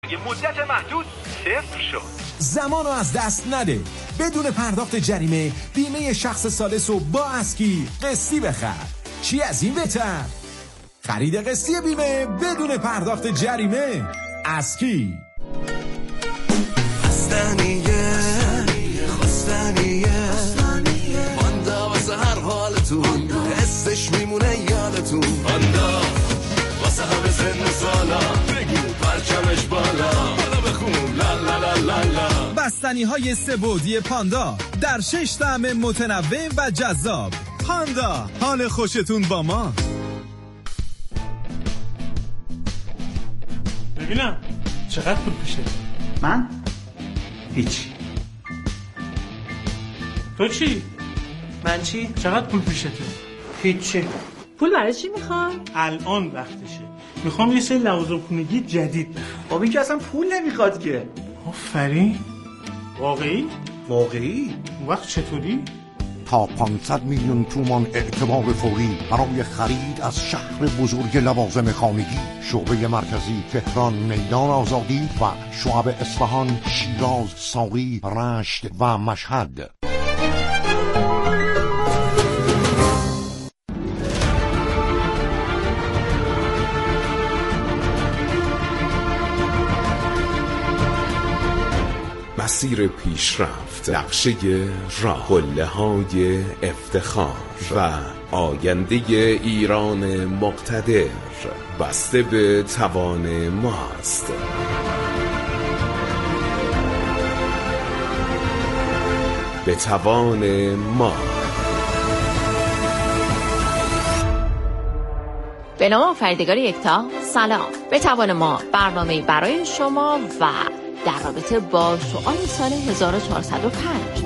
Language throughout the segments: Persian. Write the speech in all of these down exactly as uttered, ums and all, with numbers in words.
یه مدت محدود صفر شد. زمانو از دست نده. بدون پرداخت جریمه بیمه شخص ثالث رو با اسکی قسطی بخر. چی از این بهتر؟ خرید قسطی بیمه بدون پرداخت جریمه. اسکی. خستنیه خستنیه پاندا واسه هر حالتون حسش میمونه یادتون. پاندا واسه همه سن سالا بگو پرچمش بالا بالا بخون لا لا لا لا لا. بستنی های سه بعدی پاندا در شش طعم متنوع و جذاب. پاندا، حال خوشتون با ما. ببینم چقدر پول پیشه؟ من؟ هیچ. تو چی؟ من چی؟ چقدر پول پیشته؟ هیچی. پول برای چی میخوای؟ الان وقتشه. میخوام یه سری لوازم خونگی جدید بخرم. بابا این که اصلا پول نمیخواد که. آفرین. واقعی؟ واقعی؟ اون وقت چطوری؟ تا پانصد میلیون تومان اعتبار فوری برای خرید از شهر بزرگ لوازم خانگی. شعبه مرکزی تهران، میدان آزادی و شعب اصفهان، شیراز، ساقی، رشت و مشهد. مسیر پیشرفت، نقشه راه، قله‌های افتخار و آینده ایران مقتدر بسته به توان ماست. به توان ما. به نام آفریدگار یکتا سلام. به توان ما برنامه برای شما و در رابطه با سوال سال هزار و چهارصد و پنج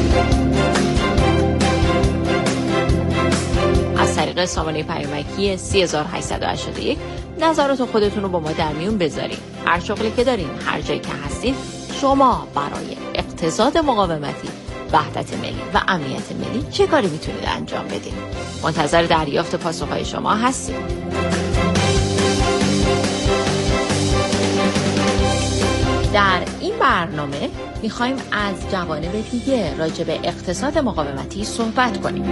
از طریق سامانه پیامکی سه هزار و هشتصد و هشتاد و یک نظرات خودتون رو با ما در میون بذارین. هر شغلی که دارین، هر جایی که هستین، شما برای اقتصاد مقاومتی، وحدت ملی و امنیت ملی چه کاری میتونید انجام بدین؟ منتظر دریافت پاسخهای شما هستیم. در این برنامه میخوایم از جوانب دیگه راجع به اقتصاد مقاومتی صحبت کنیم.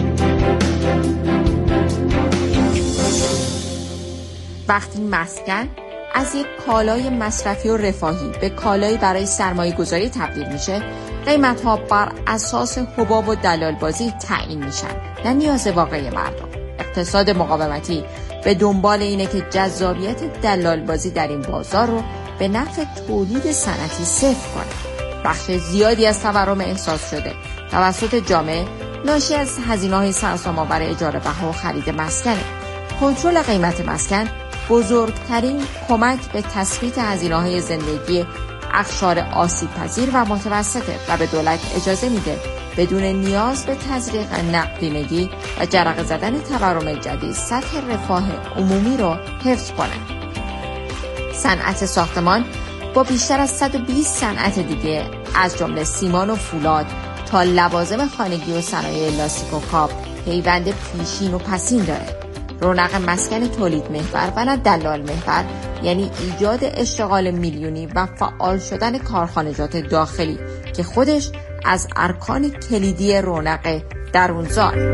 وقتی مسکن از یک کالای مصرفی و رفاهی به کالایی برای سرمایه گذاری تبدیل میشه، قیمت‌ها بر اساس حباب و دلالبازی تعیین میشن، نه نیاز واقعی مردم. اقتصاد مقاومتی به دنبال اینه که جذابیت دلالبازی در این بازار رو به نفع تولید صنعتی صفر کنه. بخش زیادی از تورم احساس شده توسط جامعه ناشی از هزینه‌های سرسام‌آور اجاره بها و خرید مسکنه. کنترل قیمت مسکن بزرگترین کمک به تثبیت هزینه‌های زندگی اقشار آسیب‌پذیر و متوسطه و به دولت اجازه میده بدون نیاز به تزریق نقدینگی و جرقه زدن تورم جدید سطح رفاه عمومی رو حفظ کنه. صنعت ساختمان با بیشتر از صد و بیست صنعت دیگه از جمله سیمان و فولاد تا لوازم خانگی و صنایع لاستیک و کاپ پیوند پیشین و پسین داره. رونق مسکن تولید محور و نه دلال محور یعنی ایجاد اشتغال میلیونی و فعال شدن کارخانجات داخلی که خودش از ارکان کلیدی رونق درونزار.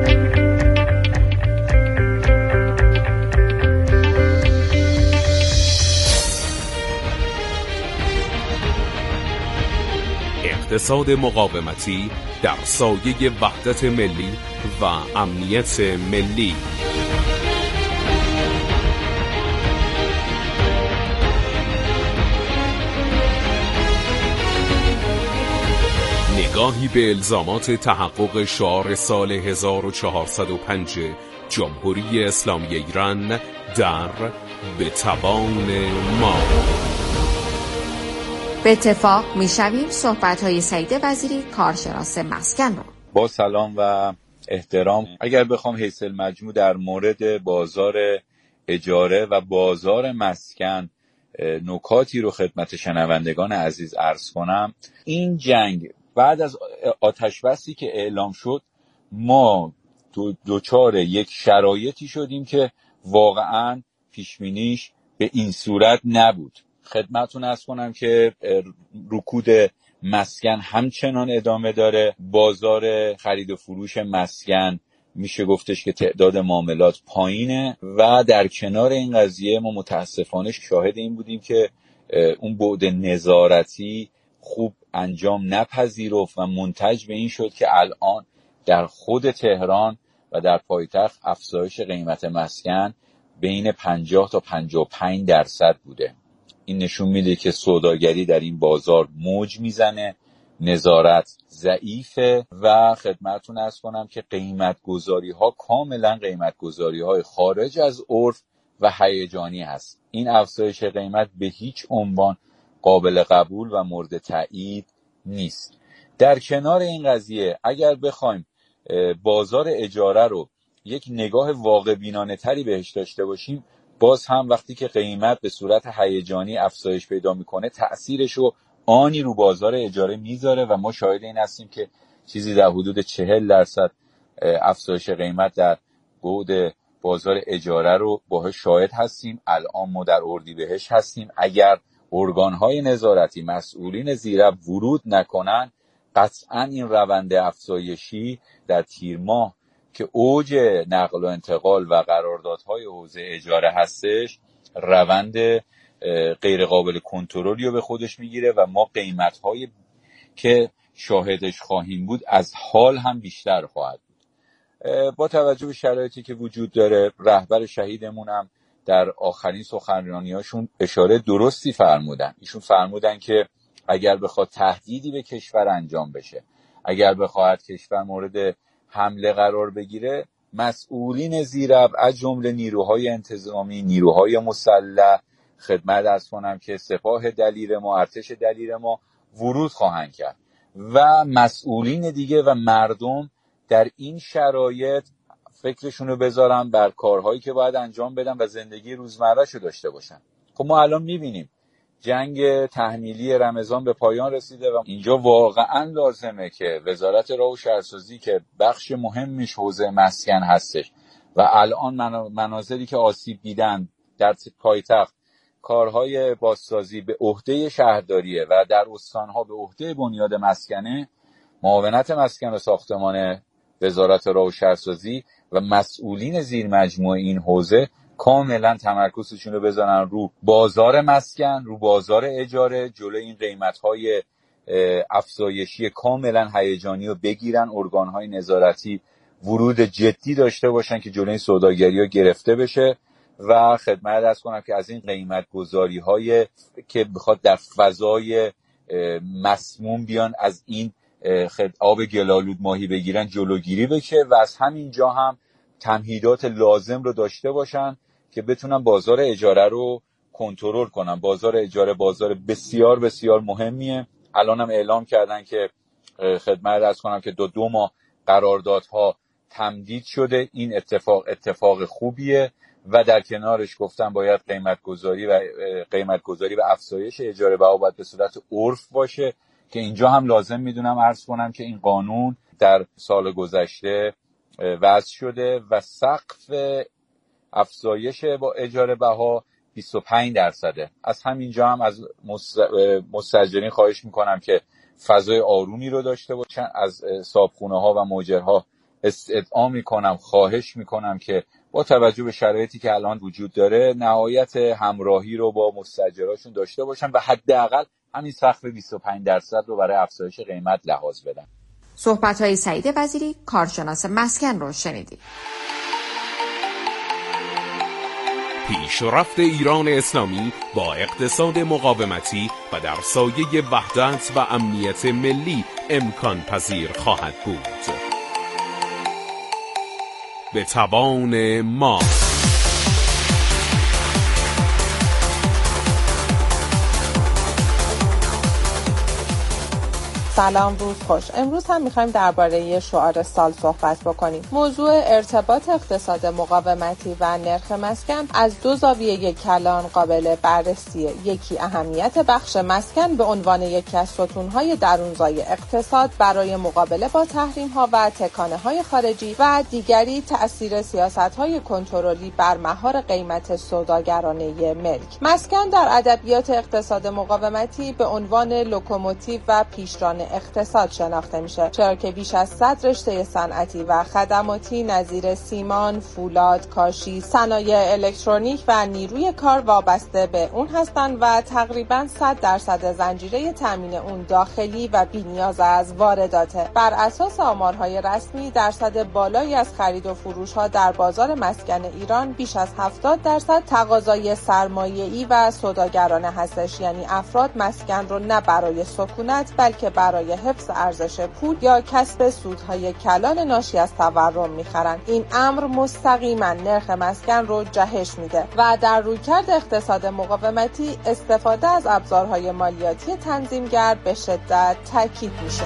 اقتصاد مقاومتی در سایه وحدت ملی و امنیت ملی. نگاهی به الزامات تحقق شعار سال هزار و چهارصد و پنج جمهوری اسلامی ایران در به توان ما. به اتفاق میشویم صحبت‌های سعید وزیری کارشناس مسکن رو. با سلام و احترام، اگر بخوام حیث المجموع در مورد بازار اجاره و بازار مسکن نکاتی رو خدمت شنوندگان عزیز عرض کنم، این جنگ بعد از آتش بسی که اعلام شد ما دوچار یک شرایطی شدیم که واقعاً پیش‌بینیش به این صورت نبود. خدمتتون عرض کنم که رکود مسکن همچنان ادامه داره. بازار خرید و فروش مسکن میشه گفتش که تعداد معاملات پایینه و در کنار این قضیه ما متاسفانه شاهد این بودیم که اون بعد نظارتی خوب انجام نپذیرفت و منتج به این شد که الان در خود تهران و در پایتخت افزایش قیمت مسکن بین پنجاه تا پنجاه و پنج درصد بوده. این نشون میده که سوداگری در این بازار موج میزنه، نظارت ضعیفه و خدمتتون عرض کنم که قیمت گذاری ها کاملا قیمت گذاری های خارج از عرف و هیجانی هست. این افزایش قیمت به هیچ عنوان قابل قبول و مورد تایید نیست. در کنار این قضیه اگر بخوایم بازار اجاره رو یک نگاه واقع بینانه تری بهش داشته باشیم، باز هم وقتی که قیمت به صورت هیجانی افزایش پیدا میکنه تأثیرش رو آنی رو بازار اجاره میذاره و ما شاهد این هستیم که چیزی در حدود چهل درصد افزایش قیمت در بعد بازار اجاره رو باهاش شاهد هستیم. الان ما در اردیبهشت هستیم. اگر ارگان‌های نظارتی مسئولین زیرب ورود نکنن، قطعاً این روند افزایشی در تیر ماه که اوج نقل و انتقال و قراردادهای حوزه اجاره هستش روند غیر قابل کنترلی رو به خودش میگیره و ما قیمت‌های که شاهدش خواهیم بود از حال هم بیشتر خواهد بود. با توجه به شرایطی که وجود داره، رهبر شهیدمون هم در آخرین سخنرانی‌هاشون اشاره درستی فرمودن. ایشون فرمودن که اگر بخواد تهدیدی به کشور انجام بشه، اگر بخواد کشور مورد حمله قرار بگیره، مسئولین زیرب از جمله نیروهای انتظامی، نیروهای مسلح، خدمت عرض کنم که سپاه دلیر ما، ارتش دلیر ما ورود خواهند کرد و مسئولین دیگه و مردم در این شرایط فکرشون رو بذارن بر کارهایی که باید انجام بدن و زندگی روزمره‌شو داشته باشن. خب ما الان میبینیم جنگ تحمیلی رمضان به پایان رسیده و اینجا واقعا لازمه که وزارت راه و شهرسازی که بخش مهمیش حوزه مسکن هستش و الان مناظری که آسیب دیدن در پایتخت کارهای بازسازی به عهده شهرداریه و در استانها به عهده بنیاد مسکنه، معاونت مسکن و ساختمان وزارت راه و شهرسازی و مسئولین زیر مجموعه این حوزه کاملا تمرکزشون رو بذارن رو بازار مسکن، رو بازار اجاره، جلوی این قیمت‌های افزایشی کاملا هیجانی رو بگیرن. ارگان‌های نظارتی ورود جدی داشته باشن که جلوی این سوداگری ها گرفته بشه و خدمت عرض کنم که از این قیمت گذاری های که بخواد در فضای مسموم بیان از این آب گلالود ماهی بگیرن جلوگیری بشه و از همین جا هم تمهیدات لازم رو داشته باشن که بتونن بازار اجاره رو کنترل کنن. بازار اجاره بازار بسیار بسیار مهمیه. الان هم اعلام کردن که خدمت عرض کنم که دو دو ماه قراردادها تمدید شده. این اتفاق اتفاق خوبیه و در کنارش گفتم باید قیمت گذاری و قیمت گذاری و افزایش اجاره بها باید به صورت عرف باشه که اینجا هم لازم میدونم عرض کنم که این قانون در سال گذشته وضع شده و سقف افزایش با اجاره بها بیست و پنج درصده. از همینجا هم از مستاجرین خواهش میکنم که فضای آرومی رو داشته باشن. از صاحبخونه ها و مؤجرها استدعا میکنم، خواهش میکنم که با توجه به شرایطی که الان وجود داره نهایت همراهی رو با مستاجراشون داشته باشن و حداقل همین سقف بیست و پنج درصد رو برای افزایش قیمت لحاظ بدن. صحبت‌های سعید وزیری، کارشناس مسکن رو شنیدید. پیشرفت ایران اسلامی با اقتصاد مقاومتی و در سایه وحدت و امنیت ملی امکان پذیر خواهد بود. به توان ما. سلام، روز خوش. امروز هم میخوایم درباره شعار سال صحبت بکنیم. موضوع ارتباط اقتصاد مقاومتی و نرخ مسکن از دو زاویه کلان قابل بررسیه. یکی اهمیت بخش مسکن به عنوان یکی از ستونهای درونزای اقتصاد برای مقابله با تحریم‌ها و تکانه‌های خارجی و دیگری تأثیر سیاست‌های کنترلی بر مهار قیمت سوداگرانه ملک. مسکن در ادبیات اقتصاد مقاومتی به عنوان لوکوموتیو و پیشران اقتصاد شناخته میشه، چرا که بیش از صد رشته صنعتی و خدماتی نظیر سیمان، فولاد، کاشی، صنایع الکترونیک و نیروی کار وابسته به اون هستند و تقریباً صد درصد زنجیره تامین اون داخلی و بی‌نیاز از وارداته. بر اساس آمارهای رسمی درصد بالایی از خرید و فروش ها در بازار مسکن ایران بیش از هفتاد درصد تقاضای سرمایه‌ای و سوداگرانه هستش، یعنی افراد مسکن رو نه برای سکونت بلکه برای حفظ ارزش پول یا کسب سودهای کلان ناشی از تورم میخرن. این امر مستقیما نرخ مسکن رو جهش میده و در رویکرد اقتصاد مقاومتی استفاده از ابزارهای مالیاتی تنظیمگر به شدت تاکید میشه.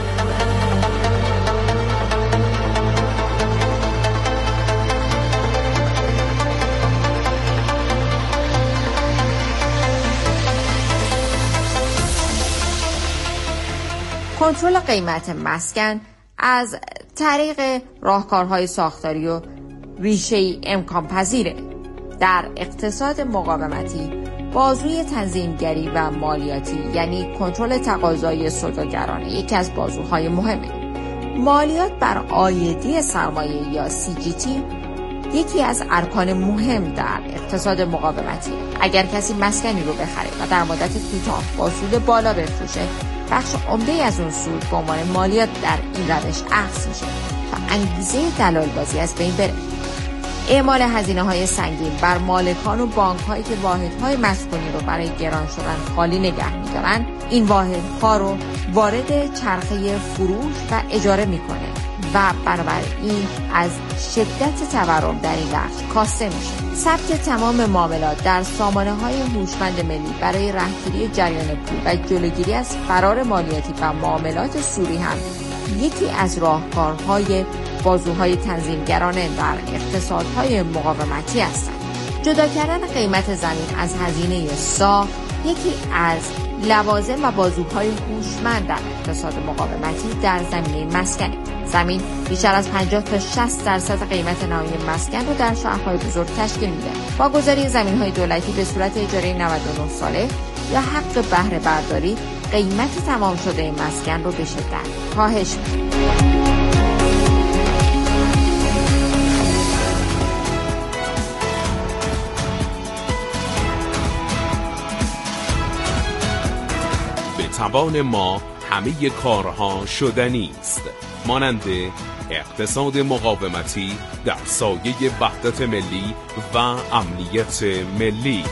کنترل قیمت مسکن از طریق راهکارهای ساختاری و ریشه‌ای امکان پذیره. در اقتصاد مقاومتی بازوی تنظیمگری و مالیاتی یعنی کنترل تقاضای سوداگرانه یکی از بازوهای مهمه. مالیات بر عایدی سرمایه یا سی جی تی یکی از ارکان مهم در اقتصاد مقاومتی. اگر کسی مسکنی رو بخره و در مدت کوتاه با سود بالا بفروشه، بخش عمده از اون سود به عنوان مالیات در این روش اخذ میشه تا انگیزه دلال بازی از بین بره. اعمال هزینه های سنگین بر مالکان و بانک هایی که واحدهای مسکونی رو برای گران شدن خالی نگه میدارن، این واحدها رو وارد چرخه فروش و اجاره میکنه و بنابراین از شدت تورم در این بخش کاسته میشه. ثبت تمام معاملات در سامانه های هوشمند ملی برای رهگیری جریان پول و جلوگیری از فرار مالیاتی و معاملات سوری هم یکی از راهکارهای بازوهای تنظیمگرانه در اقتصادهای مقاومتی هستند. جدا کردن قیمت زمین از هزینه ساخت یکی از لوازم و بازوهای هوشمند در اقتصاد مقاومتی در زمینه مسکن. زمین بیشتر از پنجاه تا شصت درصد قیمت نهایی مسکن رو در شهرهای بزرگ تشکیل میده. با گذاری زمین‌های دولتی به صورت اجاره نود و نه ساله یا حق بهره برداری، قیمت تمام شده مسکن رو به شدت کاهش میده. به توان ما همه کارها شدنی است، مانند اقتصاد مقاومتی در سایه وحدت ملی و امنیت ملی.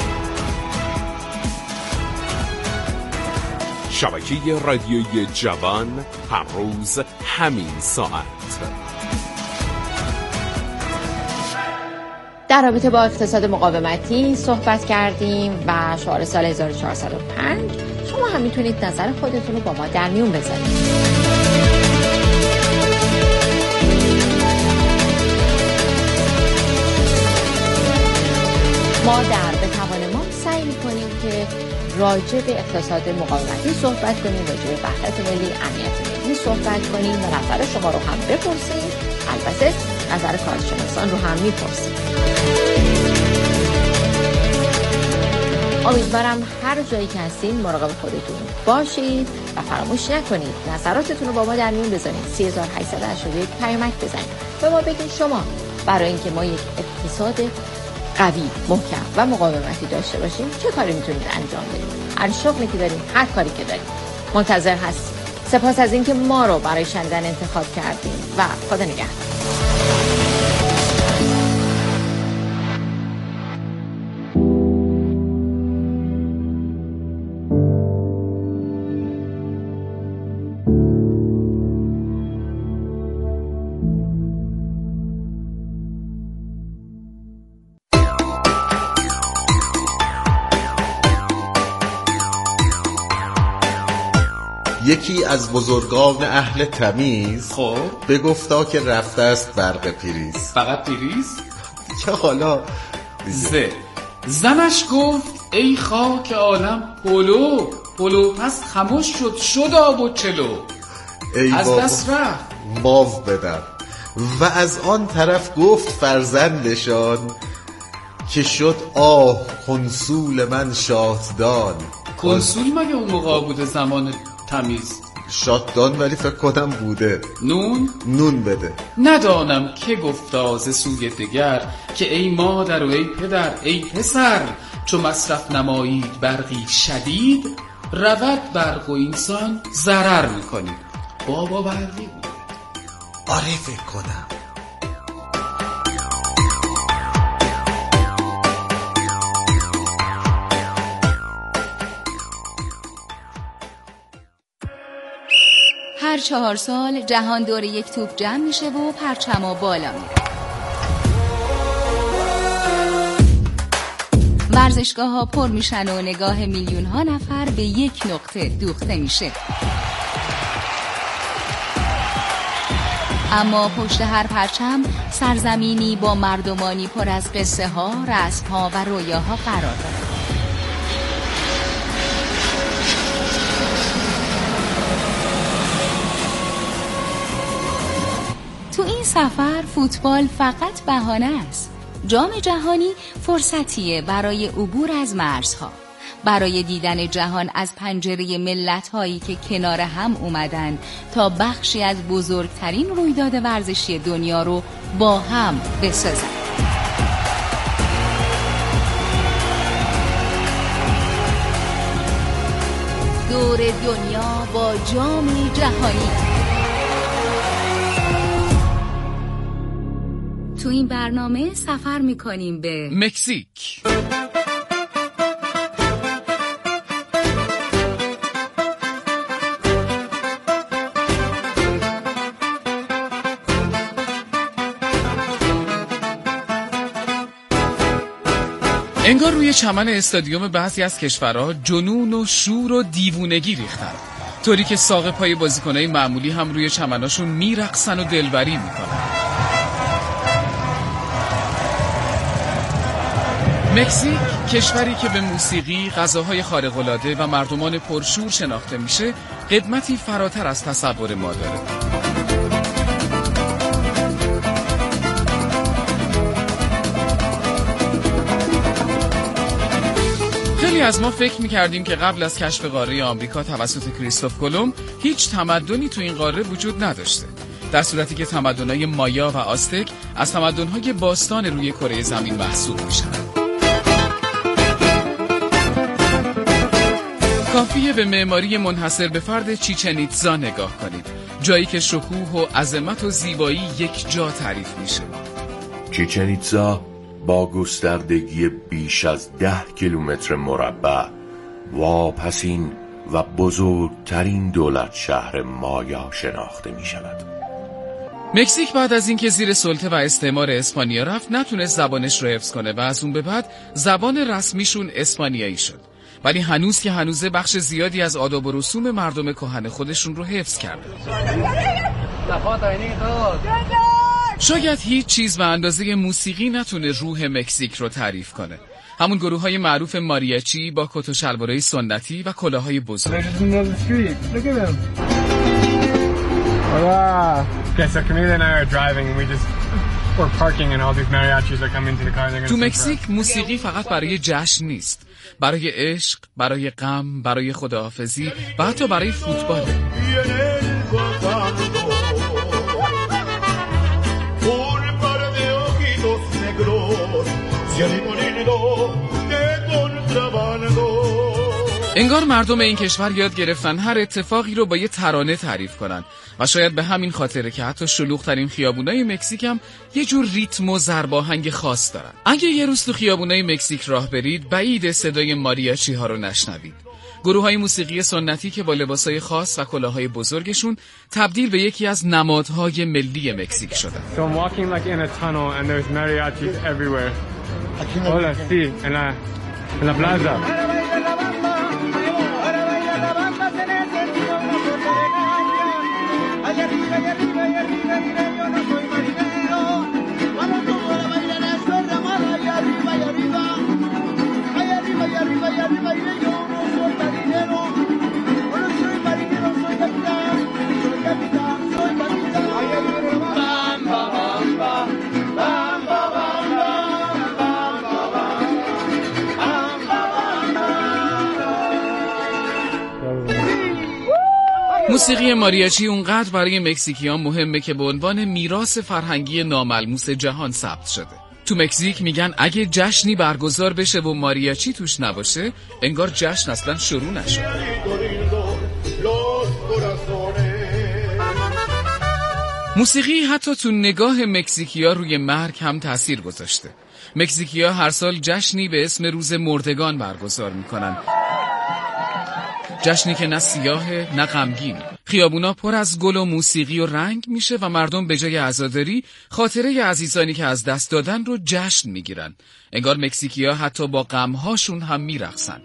شبکه رادیویی جوان، هر روز همین ساعت. در رابطه با اقتصاد مقاومتی صحبت کردیم و شعار سال هزار و چهارصد و پنج. شما هم میتونید نظر خودتون رو با ما در میون بذارید. ما در به توان ما سعی میکنیم که راجع به اقتصاد مقاومتی صحبت کنیم، راجع به وحدت ملی، امنیت ملی صحبت کنیم و نظر شما رو هم بپرسیم. البته نظر کارشناسان رو هم میپرسیم. امیدوارم هر جایی که هستین مراقب خودتون باشید و فراموش نکنید نظراتتون رو با ما در میون بذارید. سه هزار و هشتصد و هشتاد و یک پیامک بزنید به ما بگید شما برای اینکه ما یک اقتصاد قوی، محکم و مقاومتی داشته باشیم چه کاری میتونید انجام بدید. هر شغلی که داریم، هر کاری که داریم، منتظر هستیم. سپاس از اینکه ما رو برای شنیدن انتخاب کردیم و خدا نگهدار. یکی از بزرگان اهل تمیز خب بگفتا که رفته است برق پریز. فقط پریز؟ چه حالا زه زنش گفت ای خاک عالم پلو پلو پس خموش شد شد آب و چلو ای از بابا. دست رفت ماو بدم. و از آن طرف گفت فرزندشان که شد آه کنسول من شاتدان. کنسول مگه اون موقع بوده زمان تمیز؟ شاتدان ولی فکر کنم بوده. نون؟ نون بده. ندانم که گفتا ز سوی دگر که ای مادر و ای پدر ای پسر چو مصرف نمایید برقی شدید رود برق و اینسان ضرر میکنید. بابا برقی بود. آره فکر کنم. هر چهار سال جهان دور یک توپ جمع میشه و پرچما بالا میره. ورزشگاه ها پر میشن و نگاه میلیون ها نفر به یک نقطه دوخته میشه. اما پشت هر پرچم سرزمینی با مردمانی پر از قصه ها، رسم ها و رویاها قرار داره. تو این سفر فوتبال فقط بهانه است. جام جهانی فرصتیه برای عبور از مرزها، برای دیدن جهان از پنجره ملت‌هایی که کنار هم اومدن تا بخشی از بزرگترین رویداد ورزشی دنیا رو با هم بسازن. دور دنیا با جام جهانی. تو این برنامه سفر میکنیم به مکزیک. انگار روی چمن استادیوم بعضی از کشورها جنون و شور و دیوونگی ریختن، طوری که ساق پای بازیکنای معمولی هم روی چمناشون میرقصن و دلبری میکنن. مکزیک، کشوری که به موسیقی، غذاهای خارق‌العاده و مردمان پرشور شناخته میشه، قدمتی فراتر از تصور ما داره. خیلی از ما فکر میکردیم که قبل از کشف قاره آمریکا توسط کریستوف کلمب هیچ تمدنی تو این قاره وجود نداشته، در صورتی که تمدن‌های مایا و آزتک از تمدن‌های باستان روی کره زمین محسوب میشن. کافیه به معماری منحصر به فرد چیچن ایتزا نگاه کنید، جایی که شکوه و عظمت و زیبایی یک جا تعریف میشه. چیچن ایتزا با گستردگی بیش از ده کیلومتر مربع واپسین و بزرگترین دولت شهر مایا شناخته می شود. مکزیک بعد از اینکه زیر سلطه و استعمار اسپانیا رفت نتونست زبانش رو حفظ کنه و از اون به بعد زبان رسمیشون اسپانیایی شد، ولی هنوز که هنوزه بخش زیادی از آداب و رسوم مردم کهن خودشون رو حفظ کرده. شاید هیچ چیز به اندازه موسیقی نتونه روح مکزیک رو تعریف کنه. همون گروه های معروف ماریاچی با کت و شلوارای سنتی و کلاهای بزرگ. تو مکزیک موسیقی فقط برای جشن نیست، برای عشق، برای غم، برای خداحافظی و حتی برای فوتبال. انگار مردم این کشور یاد گرفتن هر اتفاقی رو با یه ترانه تعریف کنن و شاید به همین خاطره که حتی شلوغ‌ترین خیابونای مکزیک هم یه جور ریتم و ضرباهنگ خاص دارن. اگه یه روز تو خیابونای مکزیک راه برید، بعید صدای ماریاچی ها رو نشنوید. گروه‌های موسیقی سنتی که با لباسای خاص و کلاهای بزرگشون تبدیل به یکی از نمادهای ملی مکزیک شدن. So I'm walking like in a tunnel and there's mariachis everywhere. Hola, sí, en la en la plaza. موسیقی ماریاچی اونقدر برای مکزیکیان مهمه که به عنوان میراث فرهنگی ناملموس جهان ثبت شده. تو مکزیک میگن اگه جشنی برگزار بشه و ماریاچی توش نباشه انگار جشن اصلا شروع نشد. موسیقی حتی تو نگاه مکزیکیا روی مرگ هم تأثیر گذاشته. مکزیکیا هر سال جشنی به اسم روز مردگان برگزار میکنن. جشنی که نه سیاهه نه غمگین. خیابونا پر از گل و موسیقی و رنگ میشه و مردم به جای عزاداری خاطره عزیزانی که از دست دادن رو جشن میگیرن. انگار مکزیکیا حتی با غمهاشون هم میرقصن.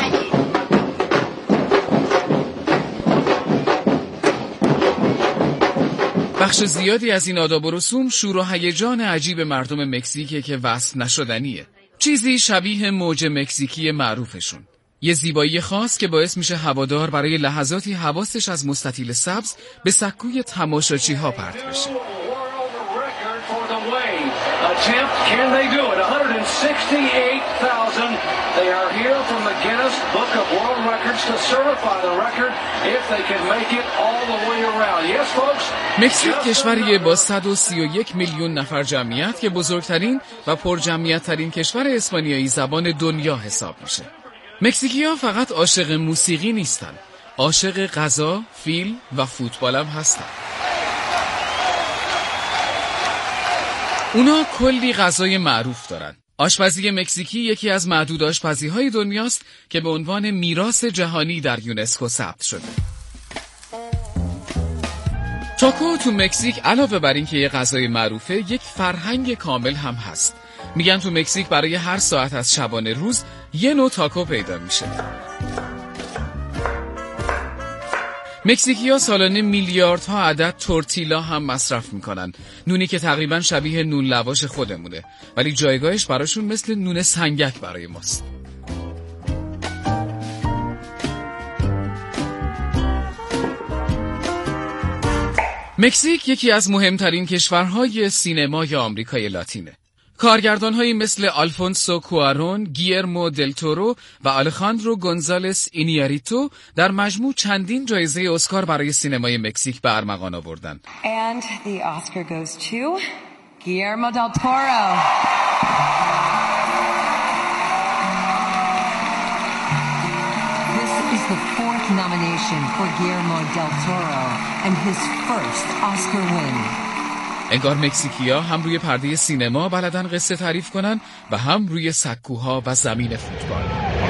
بخش زیادی از این آداب و رسوم شور و هیجان عجیب مردم مکزیکه که وصف نشدنیه. چیزی شبیه موج مکزیکی معروفشون. یه زیبایی خاص که باعث میشه هوادار برای لحظاتی حواسش از مستطیل سبز به سکوی تماشاچی ها پرت بشه. مکزیک کشوریه با صد و سی و یک میلیون نفر جمعیت که بزرگترین و پرجمعیت ترین کشور اسپانیایی زبان دنیا حساب میشه. مکزیکی‌ها فقط عاشق موسیقی نیستن، عاشق غذا، فیلم و فوتبال هم هستن. اونا کلی غذای معروف دارن. آشپزی مکزیکی یکی از معدود آشپزی‌های دنیاست که به عنوان میراث جهانی در یونسکو ثبت شده. تاکو تو مکزیک علاوه بر این که یه غذای معروفه، یک فرهنگ کامل هم هست. میگن تو مکزیک برای هر ساعت از شبانه روز یه نوع تاکو پیدا میشه. مکزیکی‌ها سالانه میلیاردها عدد تورتیلا هم مصرف میکنن. نونی که تقریبا شبیه نون لواش خودمونه، ولی جایگاهش براشون مثل نون سنگک برای ماست. مکزیک یکی از مهمترین کشورهای سینمای آمریکای لاتینه. کارگردان‌هایی مثل آلفونسو کوارون، گیرمو دل تورو و آلخاندرو گونزالس اینیاریتو در مجموع چندین جایزه اسکار برای سینمای مکزیک به ارمغان آوردن. And the Oscar goes to Guillermo del Toro. This is the fourth nomination for Guillermo del Toro and his first Oscar win. انگار مکزیکی‌ها هم روی پرده سینما بلدن قصه تعریف کنن و هم روی سکوها و زمین فوتبال.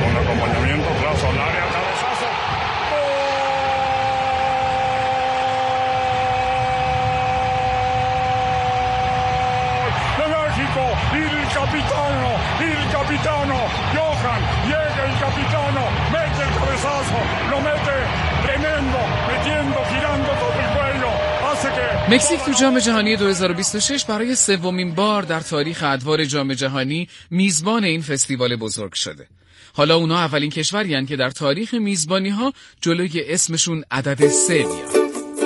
مکزیک تو جام جهانی دو هزار و بیست و شش برای سومین بار در تاریخ ادوار جام جهانی میزبان این فستیوال بزرگ شده. حالا اونا اولین کشوری هستند که در تاریخ میزبانی ها جلوی اسمشون عدد سه میاد.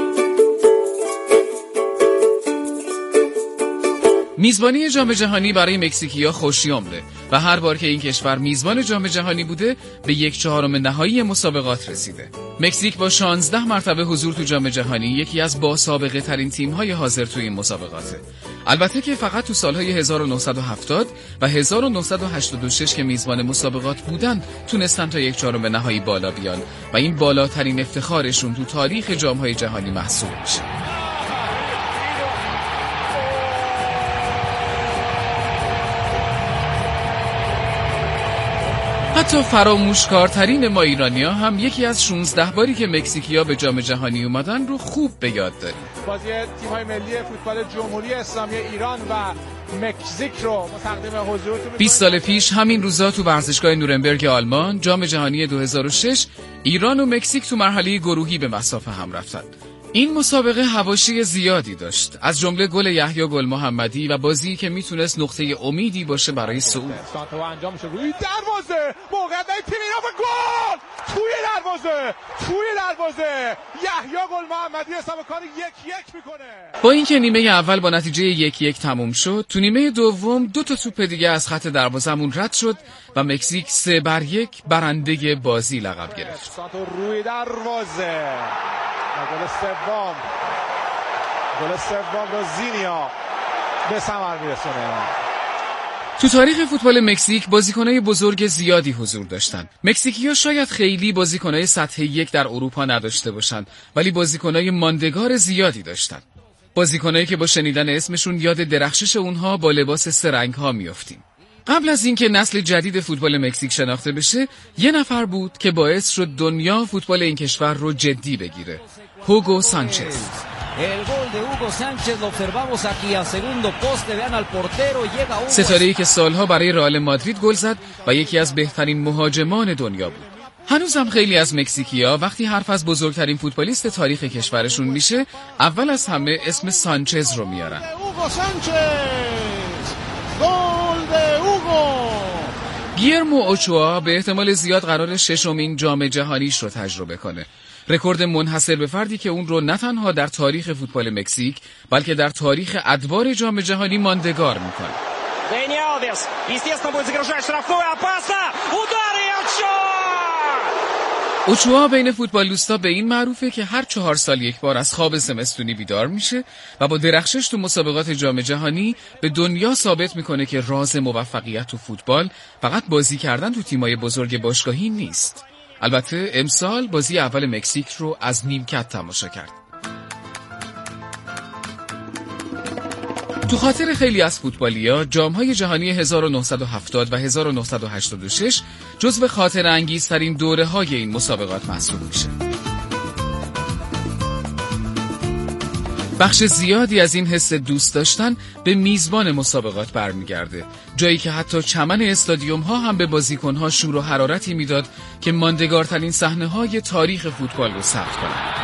میزبانی جام جهانی برای مکزیکی‌ها خوشیامده و هر بار که این کشور میزبان جام جهانی بوده به یک چهارم نهایی مسابقات رسیده. مکزیک با شانزده مرتبه حضور تو جام جهانی یکی از با سابقه ترین تیم‌های حاضر تو این مسابقاته. البته که فقط تو سال‌های هزار و نهصد و هفتاد و هزار و نهصد و هشتاد و شش که میزبان مسابقات بودن تونستن تا یک چهارم نهایی بالا بیان و این بالاترین افتخارشون تو تاریخ جام‌های جهانی محسوب میشه. حتی فراموشکارترین ما ایرانی‌ها هم یکی از شانزده باری که مکزیکی‌ها به جام جهانی اومدن رو خوب به یاد داریم. بازی تیم‌های ملی فوتبال جمهوری اسلامی ایران و مکزیک رو تقدیم حضورتون بیست سال پیش همین روزا تو ورزشگاه نورنبرگ آلمان جام جهانی دو هزار و شش ایران و مکزیک تو مرحله گروهی به مصاف هم رفتن. این مسابقه حواشی زیادی داشت، از جمله گل یحیی گل محمدی و بازی که میتونست نقطه امیدی باشه برای صعود. سانتو انجام میشه روی دروازه، موقعیت برای تیم ایران و گل! توی دروازه، توی دروازه یحیی گل محمدی حساب کار یک یک میکنه. با اینکه نیمه اول با نتیجه یک یک تموم شد، تو نیمه دوم دو تا توپ دیگه از خط دروازه‌مون رد شد و مکزیک سه بر یک برنده بازی لقب گرفت. سانتو روی دروازه گل سوم گل سوم رو زینیا به ثمر میرسونه. تو تاریخ فوتبال مکزیک بازیکنای بزرگ زیادی حضور داشتن. مکزیکی‌ها شاید خیلی بازیکنای سطح یک در اروپا نداشته باشن، ولی بازیکنای ماندگار زیادی داشتن. بازیکنایی که با شنیدن اسمشون یاد درخشش اونها با لباس سرنگ‌ها میافتیم. قبل از اینکه نسل جدید فوتبال مکزیک شناخته بشه، یه نفر بود که باعث شد دنیا فوتبال این کشور رو جدی بگیره. هوگو سانچز. ستاره‌ای که سالها برای رئال مادرید گل زد و یکی از بهترین مهاجمان دنیا بود. هنوزم خیلی از مکزیکی‌ها وقتی حرف از بزرگترین فوتبالیست تاریخ کشورشون میشه، اول از همه اسم سانچز رو میارن. گیرمو اوچوا به احتمال زیاد قرار ششمین جام جهانیش رو تجربه کنه. رکورد منحصر به فردی که اون رو نه تنها در تاریخ فوتبال مکزیک بلکه در تاریخ ادوار جام جهانی ماندگار میکنه. اوچوا بین فوتبالیستا به این معروفه که هر چهار سال یک بار از خواب زمستونی بیدار میشه و با درخشش تو مسابقات جام جهانی به دنیا ثابت میکنه که راز موفقیت تو فوتبال فقط بازی کردن تو تیمای بزرگ باشگاهی نیست. البته امسال بازی اول مکزیک رو از نیمکت تماشا کرد. تو خاطر خیلی از فوتبالیا جام‌های جهانی هزار و نهصد و هفتاد و هزار و نهصد و هشتاد و شش جزو خاطره انگیزترین دوره‌های این مسابقات محسوب میشه. بخش زیادی از این حس دوست داشتن به میزبان مسابقات برمیگرده، جایی که حتی چمن استادیوم ها هم به بازیکن ها شور و حرارتی میداد که ماندگارترین صحنه های تاریخ فوتبال رو ثبت کنند.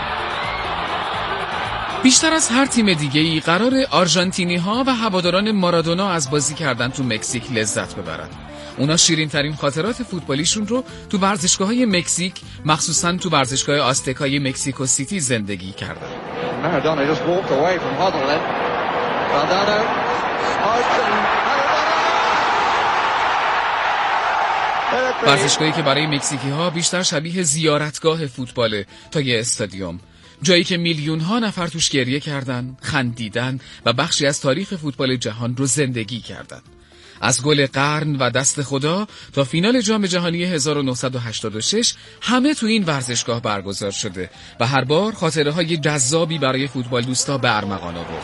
بیشتر از هر تیم دیگه‌ای قرار آرژانتینی ها و هواداران مارادونا از بازی کردن تو مکزیک لذت ببرن. اونا شیرین ترین خاطرات فوتبالیشون رو تو ورزشگاه‌های مکزیک، مخصوصاً تو ورزشگاه آستکای مکسیکو سیتی زندگی کردن. Maradona just walked away from Hoddle then. Maradona ورزشگاهی که برای مکزیکی ها بیشتر شبیه زیارتگاه فوتباله تا یه استادیوم، جایی که میلیون ها نفر توش گریه کردن، خندیدن و بخشی از تاریخ فوتبال جهان رو زندگی کردن. از گل قرن و دست خدا تا فینال جام جهانی هزار و نهصد و هشتاد و شش همه تو این ورزشگاه برگزار شده و هر بار خاطره های جذابی برای فوتبال دوستا به ارمغان آورد.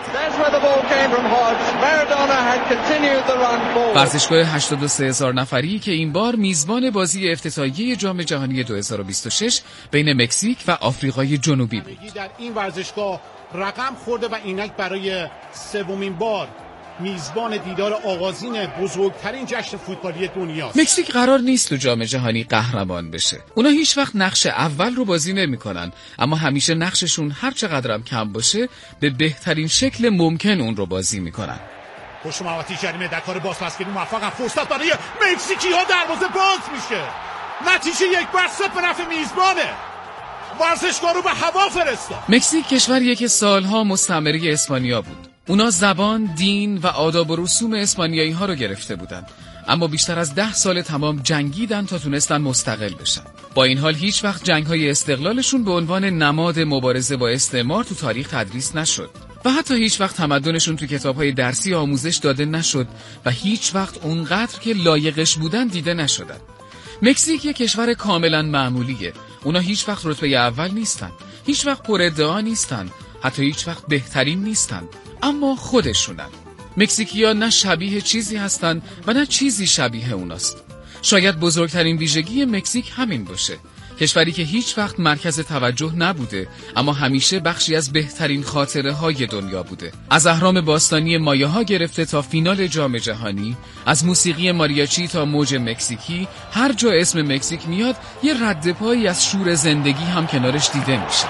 ورزشگاه هشتاد و سه هزار نفری که این بار میزبان بازی افتتاحیه جام جهانی دو هزار و بیست و شش بین مکزیک و آفریقای جنوبی بود. در این ورزشگاه رقم خورده و اینک برای سومین بار میزبان دیدار آغازین بزرگترین جشن فوتبالی دنیاست. مکزیک قرار نیست تو جام جهانی قهرمان بشه. اونا هیچ وقت نقش اول رو بازی نمی‌کنن، اما همیشه نقششون هر چقدرم کم باشه به بهترین شکل ممکن اون رو بازی می‌کنن. پشت محوطه جریمه در کار بازپسگیری موفقن. فرصت برای مکزیکی‌ها دروازه باز میشه. نتیجه یک بر صفر به نفع میزبانه. ورزشگاه رو به هوا فرستاد. مکزیک کشوریه که سالها مستعمره اسپانیا بود. اونا زبان، دین و آداب و رسوم اسپانیایی ها رو گرفته بودن، اما بیشتر از ده سال تمام جنگیدن تا تونستن مستقل بشن. با این حال هیچ وقت جنگ های استقلالشون به عنوان نماد مبارزه با استعمار تو تاریخ تدریس نشد و حتی هیچ وقت تمدنشون تو کتاب‌های درسی آموزش داده نشد و هیچ وقت اونقدر که لایقش بودن دیده نشدن. مکزیک یک کشور کاملا معمولیه. اونا هیچ وقت رتبه اول نیستن، هیچ وقت پر ادعا نیستن، حتی هیچ وقت بهترین نیستن، اما خودشونن. مکزیکی‌ها نه شبیه چیزی هستن و نه چیزی شبیه اوناست. شاید بزرگترین ویژگی مکزیک همین باشه. کشوری که هیچ وقت مرکز توجه نبوده، اما همیشه بخشی از بهترین خاطره های دنیا بوده. از اهرام باستانی مایا ها گرفته تا فینال جام جهانی، از موسیقی ماریاچی تا موج مکزیکی، هر جا اسم مکزیک میاد یه رد پایی از شور زندگی هم کنارش دیده میشه.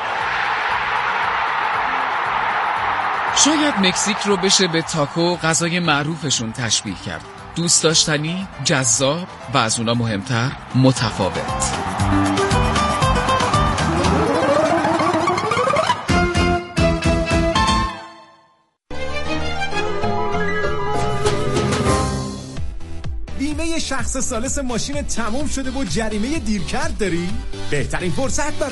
شاید مکزیک رو بشه به تاکو غذای معروفشون تشبیه کرد. دوست داشتنی، جذاب و از اونا مهمتر متفاوت. بیمه شخص ثالث ماشین تموم شده و جریمه دیرکرد داری؟ بهترین فرصت برای